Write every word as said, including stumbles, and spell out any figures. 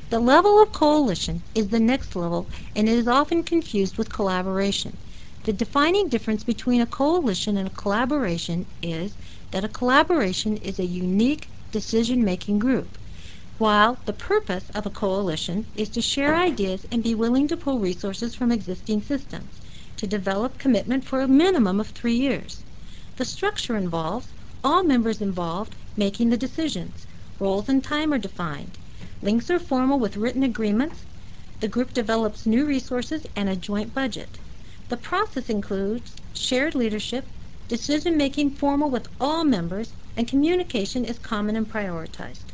The level of coalition is the next level, and it is often confused with collaboration. The defining difference between a coalition and a collaboration is that a collaboration is a unique decision-making group, while the purpose of a coalition is to share ideas and be willing to pull resources from existing systems, to develop commitment for a minimum of three years. The structure involves all members involved making the decisions. Roles and time are defined. Links are formal with written agreements. The group develops new resources and a joint budget. The process includes shared leadership, decision-making formal with all members, and communication is common and prioritized.